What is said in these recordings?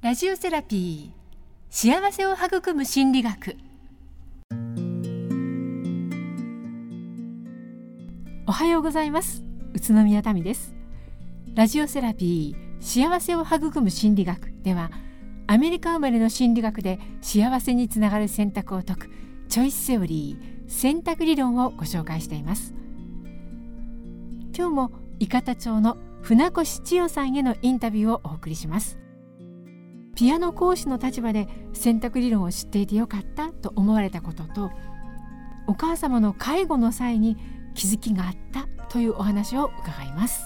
ラジオセラピー、幸せを育む心理学。おはようございます。宇都宮民です。ラジオセラピー、幸せを育む心理学では、アメリカ生まれの心理学で幸せにつながる選択を説くチョイスセオリー、選択理論をご紹介しています。今日も伊方町の船越千代さんへのインタビューをお送りします。ピアノ講師の立場で選択理論を知っていてよかったと思われたことと、お母様の介護の際に気づきがあったというお話を伺います。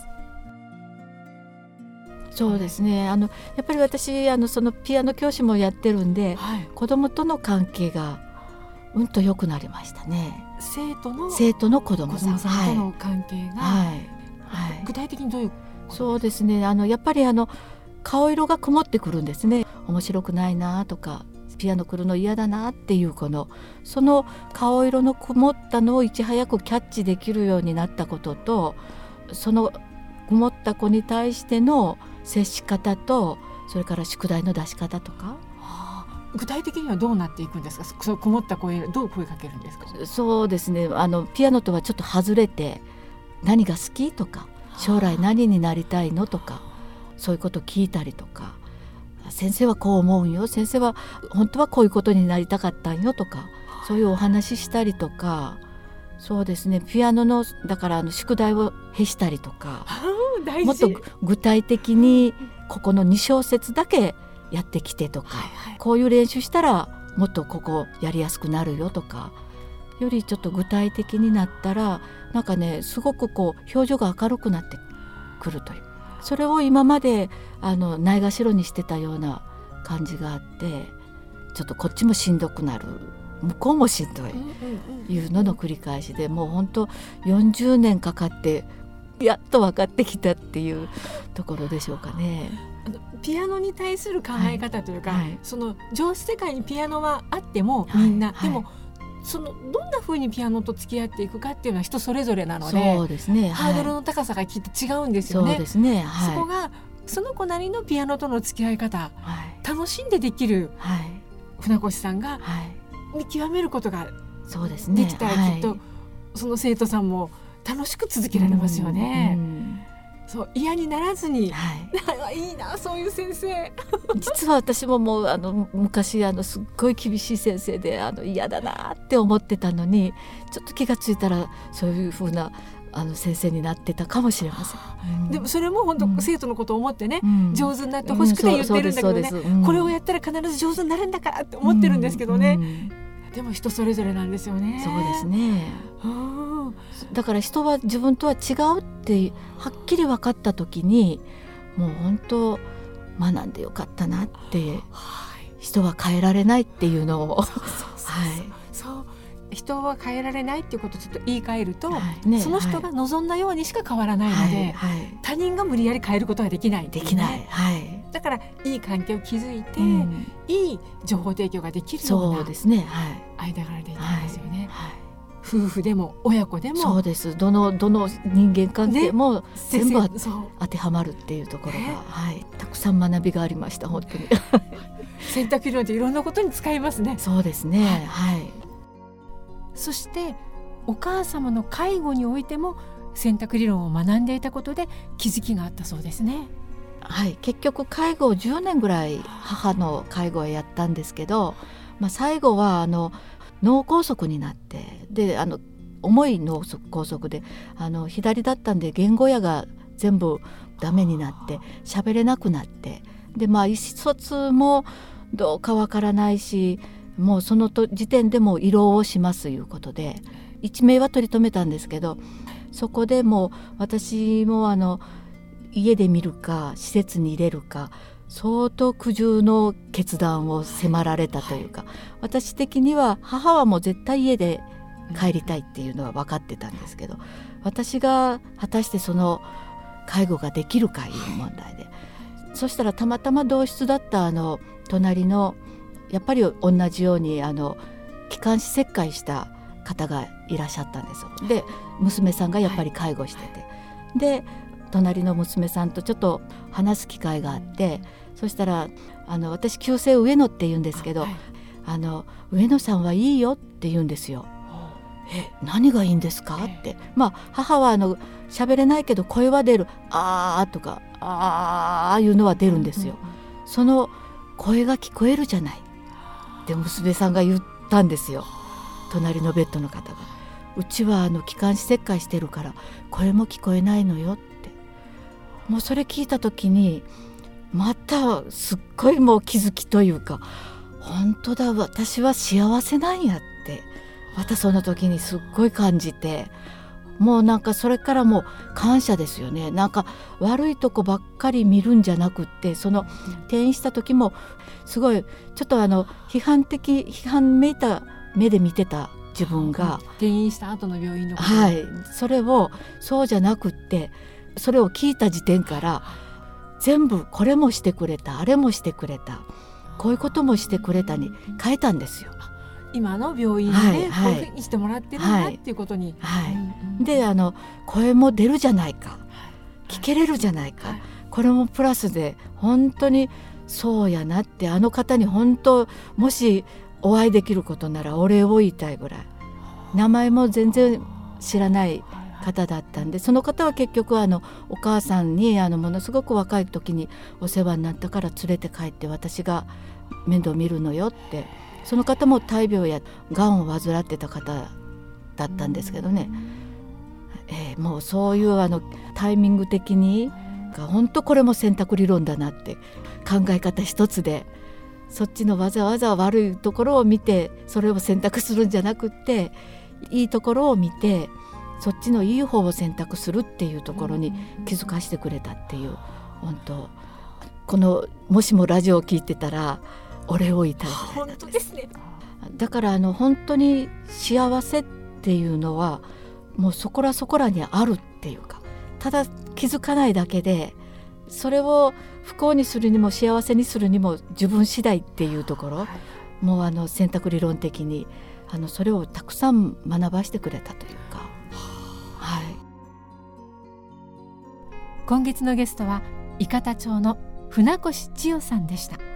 そうですね、やっぱり私そのピアノ教師もやってるんで、子供との関係がと良くなりましたね。 生徒の子供さんとの関係が、具体的にどういう？ そうですね、やっぱり顔色が曇ってくるんですね。面白くないなとか、ピアノ来るの嫌だなっていうその顔色の曇ったのをいち早くキャッチできるようになったことと、その曇った子に対しての接し方と、それから宿題の出し方とか、 具体的にはどうなっていくんですか？その曇った子へどう声かけるんですか？ そうですね、ピアノとはちょっと外れて、何が好きとか、将来何になりたいのとか、そういうこと聞いたりとか、先生はこう思うんよ、先生は本当はこういうことになりたかったんよとか、そういうお話ししたりとか、そうですね、ピアノのだから宿題をへしたりとかもっと具体的にここの2小節だけやってきてとか、こういう練習したらもっとここやりやすくなるよとかよりちょっと具体的になったら、なんかね、すごく表情が明るくなってくるという、それを今までないがしろにしてたような感じがあって、ちょっとこっちもしんどくなる、向こうもしんどいいうのの繰り返しで、もう本当40年かかってやっと分かってきたっていうところでしょうかね。 ピアノに対する考え方というか、その上司世界にピアノはあってもみんな、でもそのどんな風にピアノと付き合っていくかっていうのは人それぞれなので、 そうですね、 ハードルの高さがきっと違うんですよね。 そうですね、 そこがその子なりのピアノとの付き合い方、楽しんでできる船越さんが見極めることができたら、きっとその生徒さんも楽しく続けられますよね。そう、嫌にならずに、いいな、そういう先生実は私ももう昔すっごい厳しい先生で嫌だなって思ってたのに、ちょっと気がついたらそういう風な先生になってたかもしれません。 でもそれも本当、生徒のことを思ってね、上手になってほしくて言ってるんだけどね、これをやったら必ず上手になるんだからって思ってるんですけどね、でも人それぞれなんですよね。 そうですね。だから人は自分とは違うってはっきり分かった時に、もう本当学んでよかったなって、人は変えられないっていうのを、 人は変えられないっていうことをちょっと言い換えると、その人が望んだようにしか変わらないので、他人が無理やり変えることはできない、だからいい関係を築いて、いい情報提供ができるような間柄でいいんですよね。夫婦でも親子でもそうです。どの人間関係も全部当てはまるっていうところが、たくさん学びがありました。本当に選択理論っていろんなことに使いますね。 そうですね、 そしてお母様の介護においても選択理論を学んでいたことで気づきがあったそうですね。 結局介護を10年ぐらい母の介護をやったんですけど、最後は脳梗塞になって、で重い脳梗塞で左だったんで言語野が全部ダメになって喋れなくなって、で意思疎通もどうかわからないし、もうその時点でも胃ろうをしますということで一命は取り留めたんですけど、そこでもう私も家で見るか施設に入れるか、相当苦渋の決断を迫られたというか、私的には母はもう絶対家で帰りたいっていうのは分かってたんですけど、私が果たしてその介護ができるかいう問題で、そしたらたまたま同室だった隣のやっぱり同じように気管支切開した方がいらっしゃったんですよ。で娘さんがやっぱり介護してて、で隣の娘さんとちょっと話す機会があって、そしたら私旧姓上野って言うんですけど、上野さんはいいよって言うんですよ。何がいいんですかって、母は喋れないけど声は出る、あーとかあーいうのは出るんですよ。その声が聞こえるじゃないって娘さんが言ったんですよ。隣のベッドの方が、うちは気管支切開してるから声も聞こえないのよって。もうそれ聞いた時にまたすっごいもう気づきというか、本当だ、私は幸せなんやってまたその時にすっごい感じて、もうなんかそれからもう感謝ですよね。なんか悪いとこばっかり見るんじゃなくって、その転院した時もすごいちょっと批判めいた目で見てた自分が、 転院した後の病院のこと、 それをそうじゃなくって、それを聞いた時点から全部これもしてくれた、あれもしてくれた、こういうこともしてくれたに変えたんですよ。 今の病院で、こういうふうにしてもらってるんだっていうことに、 で声も出るじゃないか、聞けれるじゃないか、これもプラスで本当にそうやなって、方に本当もしお会いできることならお礼を言いたいぐらい、名前も全然知らない方だったんで、その方は結局お母さんにものすごく若い時にお世話になったから連れて帰って私が面倒見るのよって、その方も大病やがんを患ってた方だったんですけどね、もうそういうタイミング的に本当これも選択理論だなって考え方一つで、そっちのわざわざ悪いところを見てそれを選択するんじゃなくって、いいところを見てそっちのいい方を選択するっていうところに気づかせてくれたっていう、本当もしもラジオを聞いてたらお礼を言いたいぐらいなんです。 本当ですね。 だから本当に幸せっていうのはもうそこらそこらにあるっていうか、ただ気づかないだけで、それを不幸にするにも幸せにするにも自分次第っていうところ、もう選択理論的にそれをたくさん学ばせてくれたというか、 今月のゲストは伊方町の船越千代さんでした。